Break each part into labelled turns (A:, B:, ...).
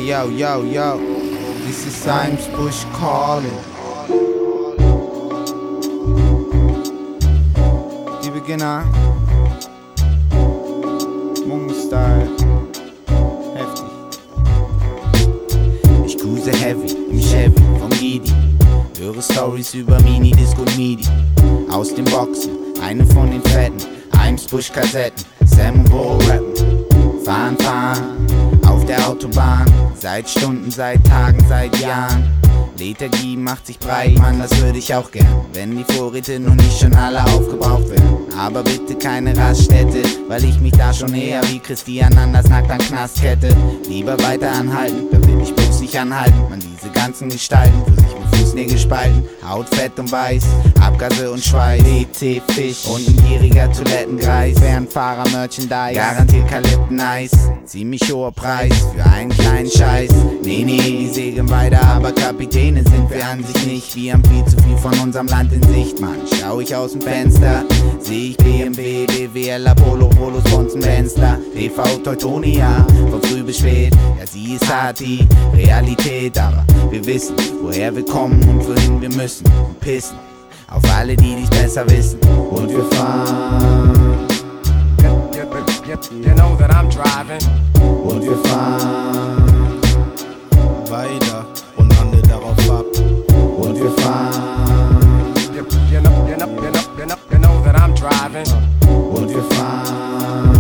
A: yo, yo, yo. This is Eimsbusch calling. Die Beginner. Mongo-Style. Heftig. Ich cruise heavy im Chevy vom Gidi. Höre Stories über Mini, Disco und Midi. Aus den Boxen, eine von den Fetten. Eimsbusch-Kassetten, Sam und Bo rappen. Fahren, auf der Autobahn. Seit Stunden, seit Tagen, seit Jahren. Lethargie macht sich breit, Mann, das würde ich auch gern, wenn die Vorräte noch nicht schon alle aufgebraucht wären. Aber bitte keine Raststätte, weil ich mich da schon eher wie Christian Anders nackt an Knastkette. Lieber weiter anhalten, da will ich bloß nicht anhalten. Man, diese ganzen Gestalten, wo sich mit Fußnägel spalten. Haut fett und weiß, Abgase und Schweiß. WC, Fisch und ein gieriger Toilettengreis. Fernfahrer-Merchandise, garantiert Kalipten-Eis. Ziemlich hoher Preis für einen kleinen Scheiß. Nee, die segeln weiter, aber Kapitäne sind wir an sich nicht. Wir haben viel zu viel von unserem Land in Sicht, Mann. Schau ich aus dem Fenster, seh ich BMW, BWL, Apollo, Polos, Bonzen, Benzler, TV, Teutonia, von früh bis spät. Ja, sie ist hart, die Realität, aber wir wissen, woher wir kommen und wohin wir müssen. Und pissen auf alle, die dies besser wissen. Und wir fahren.
B: You know that I'm driving.
A: Und wir fahren weiter und lande darauf ab. Und wir fahren.
B: You know that I'm driving.
A: Und wir fahren.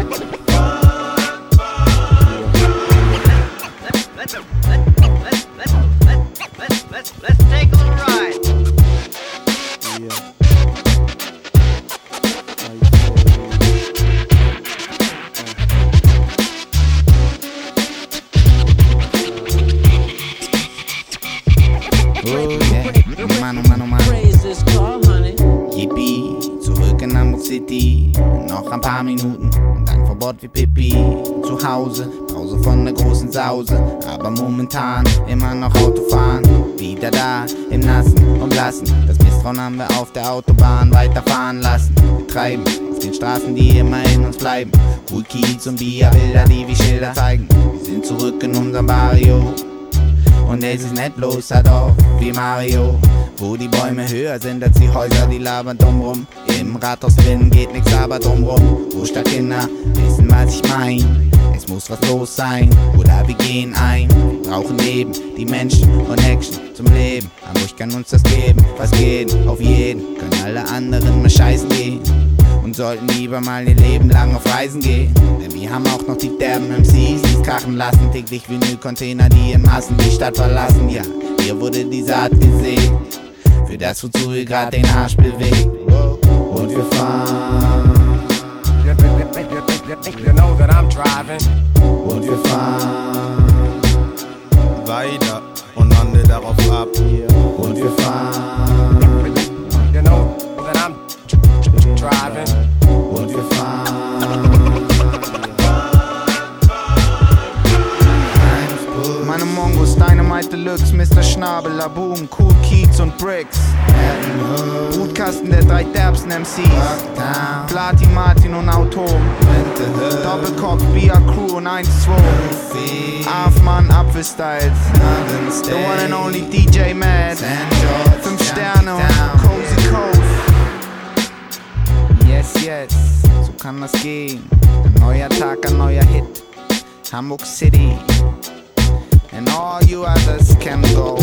C: Let's take a little ride.
A: Mann. Yippie, zurück in Hamburg City. Noch ein paar Minuten und dann vor Bord wie Pippi. Zu Hause, Pause von der großen Sause. Aber momentan immer noch Autofahren. Wieder da, im Nassen und Blassen. Das Misstrauen haben wir auf der Autobahn weiterfahren lassen. Wir treiben auf den Straßen, die immer in uns bleiben. Cool Kiez und Bierbilder, die wie Schilder zeigen. Wir sind zurück in unserem Barrio. Und es ist nicht bloß ein Dorf wie Mario, wo die Bäume höher sind als die Häuser, die labern dumm rum. Im Rathaus drin geht nix, aber drumrum. Wo Stadtkinder wissen, was ich mein. Es muss was los sein, oder wir gehen ein. Wir brauchen Leben, die Menschen und Action zum Leben. Hamburg kann uns das geben, was geht auf jeden. Können alle anderen mal scheißen gehen. Und sollten lieber mal ihr Leben lang auf Reisen gehen. Denn wir haben auch noch die derben MCs, die's krachen lassen. Täglich Vinylcontainer, die in Massen die Stadt verlassen. Ja, hier wurde die Saat gesät, für das, wozu ihr grad den Arsch bewegt. Und wir fahren.
B: You know that I'm driving.
A: Und wir fahren weiter und lande darauf ab. Und wir fahren.
B: You know that I'm driving.
A: Und wir fahren. Meine Mongos, Dynamite Deluxe, Mr. Schnabel, Laboom, Cool Kiez und Bricks. Brutkasten der drei derbsten MCs. Platin, Martin und Autom. Doppelkopf, Bia Crew und 1-2. Afman, Apfelstyles. The one and only DJ Mad. 5 Sterne und Cozy Cove. Yes, so kann das gehen. Ein neuer Tag, ein neuer Hit. Hamburg City. And all you others can go.